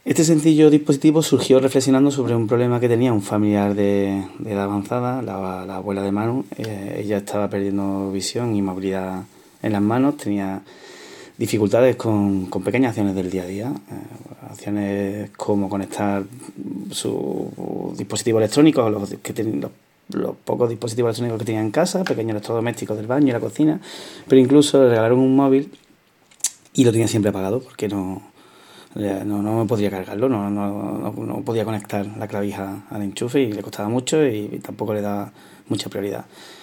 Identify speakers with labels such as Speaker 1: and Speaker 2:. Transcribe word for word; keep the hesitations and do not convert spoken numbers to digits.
Speaker 1: Este sencillo dispositivo surgió reflexionando sobre un problema que tenía un familiar de, de edad avanzada, la, la abuela de Manu. Eh, ella estaba perdiendo visión y movilidad en las manos, tenía dificultades con, con pequeñas acciones del día a día, eh, acciones como conectar su dispositivo electrónico, los, que ten, los, los pocos dispositivos electrónicos que tenía en casa, pequeños electrodomésticos del baño y la cocina, pero incluso le regalaron un móvil y lo tenía siempre apagado porque no, no, no podía cargarlo, no, no, no, no podía conectar la clavija al enchufe y le costaba mucho y, y tampoco le daba mucha prioridad.